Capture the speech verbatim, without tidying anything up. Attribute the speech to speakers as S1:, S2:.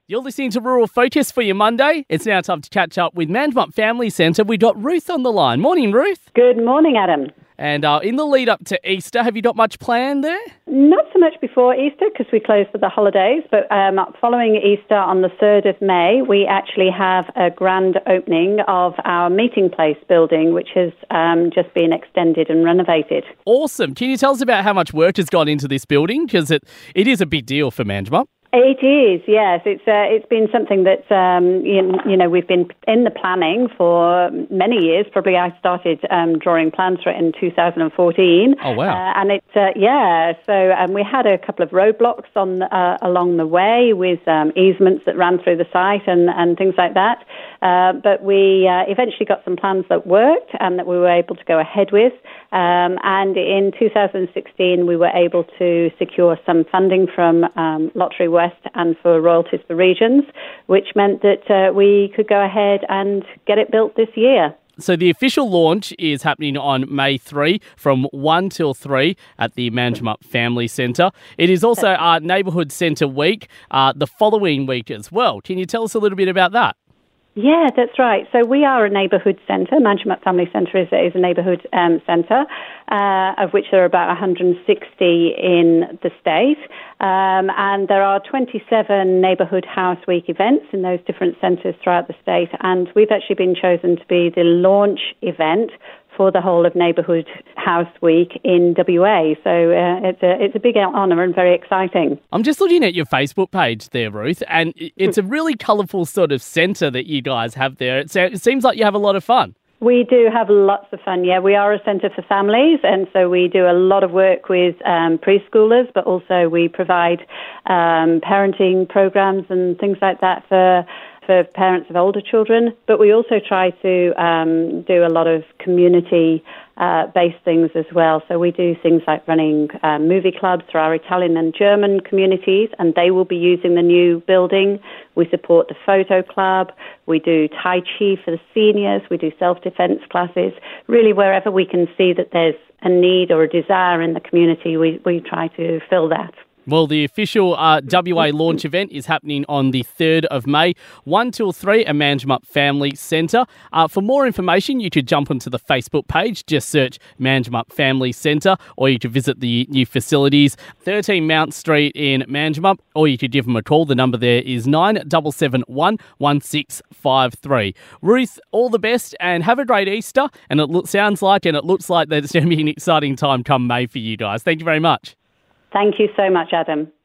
S1: You're listening to Rural Focus for your Monday. It's now time to catch up with Manjimup Family Centre. We've got Ruth on the line. Morning, Ruth.
S2: Good morning, Adam.
S1: And uh, in the lead up to Easter, have you got much planned there?
S2: Not so much before Easter because we close for the holidays, but um, following Easter on the third of May, we actually have a grand opening of our meeting place building, which has um, just been extended and renovated.
S1: Awesome. Can you tell us about how much work has gone into this building? Because it, it is a big deal for Manjimup.
S2: It is, yes. It's uh, it's been something that um, you, you know we've been in the planning for many years. Probably I started um, drawing plans for it in two thousand fourteen.
S1: Oh wow!
S2: Uh, and it's uh, yeah. So um, we had a couple of roadblocks on uh, along the way with um, easements that ran through the site and, and things like that. Uh, but we uh, eventually got some plans that worked and that we were able to go ahead with. Um, and in two thousand sixteen, we were able to secure some funding from um, Lottery West and for Royalties for Regions, which meant that uh, we could go ahead and get it built this year.
S1: So the official launch is happening on May third from one till three at the Manjimup Family Centre. It is also our Neighbourhood Centre Week uh, the following week as well. Can you tell us a little bit about that?
S2: Yeah, that's right. So we are a neighbourhood centre. Manjimup Family Centre is, is a neighbourhood um, centre, uh, of which there are about one hundred sixty in the state. Um, and there are twenty-seven Neighbourhood House Week events in those different centres throughout the state. And we've actually been chosen to be the launch event for the whole of Neighbourhood House Week in W A. So uh, it's a it's a big honour and very exciting.
S1: I'm just looking at your Facebook page there, Ruth, and it's a really colourful sort of centre that you guys have there. It, it seems like you have a lot of fun.
S2: We do have lots of fun, yeah. We are a centre for families, and so we do a lot of work with um, preschoolers, but also we provide um, parenting programs and things like that for for parents of older children, but we also try to um, do a lot of community-based uh, things as well. So we do things like running uh, movie clubs for our Italian and German communities, and they will be using the new building. We support the photo club. We do Tai Chi for the seniors. We do self-defense classes. Really, wherever we can see that there's a need or a desire in the community, we, we try to fill that.
S1: Well, the official uh, W A launch event is happening on the third of May, one till three at Manjimup Family Centre. Uh, for more information, you could jump onto the Facebook page, just search Manjimup Family Centre, or you could visit the new facilities, thirteen Mount Street in Manjimup, or you could give them a call. The number there is nine seven seven one, one six five three. Ruth, all the best and have a great Easter. And it lo- sounds like and it looks like that it's going to be an exciting time come May for you guys. Thank you very much.
S2: Thank you so much, Adam.